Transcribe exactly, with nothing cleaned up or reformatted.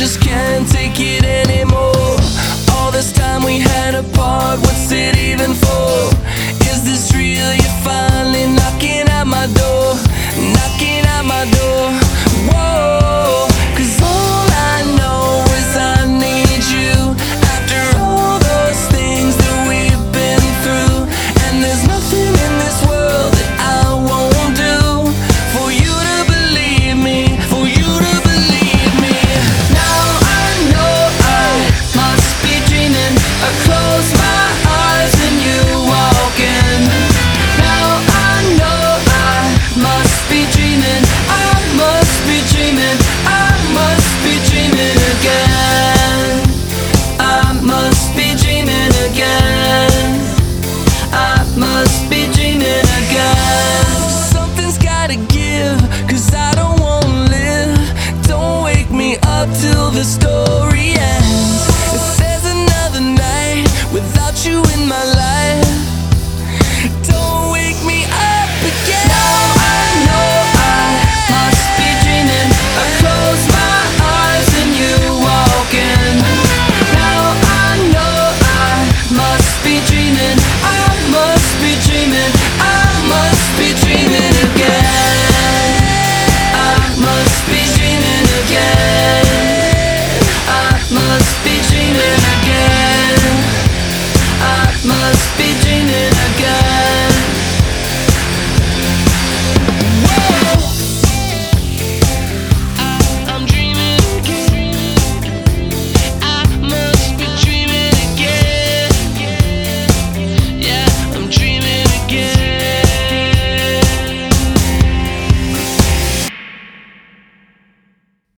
just can't take it anymore. All this time we had apart, what's it even for? Is this real? You're finally knocking at my door, knocking at my door. Whoa, 'cause all I know is I need you. After all those things that we've been through, and there's nothing in this world that I won't do for you to believe me, for you to believe me. Now I know I must be dreaming. I close my eyes and you walk in. Now I know I must be dreaming. I must be dreaming. I must be dreaming again. I must be dreaming again. I must be dreaming again. Something's gotta give, 'cause I don't wanna live. Don't wake me up till the storm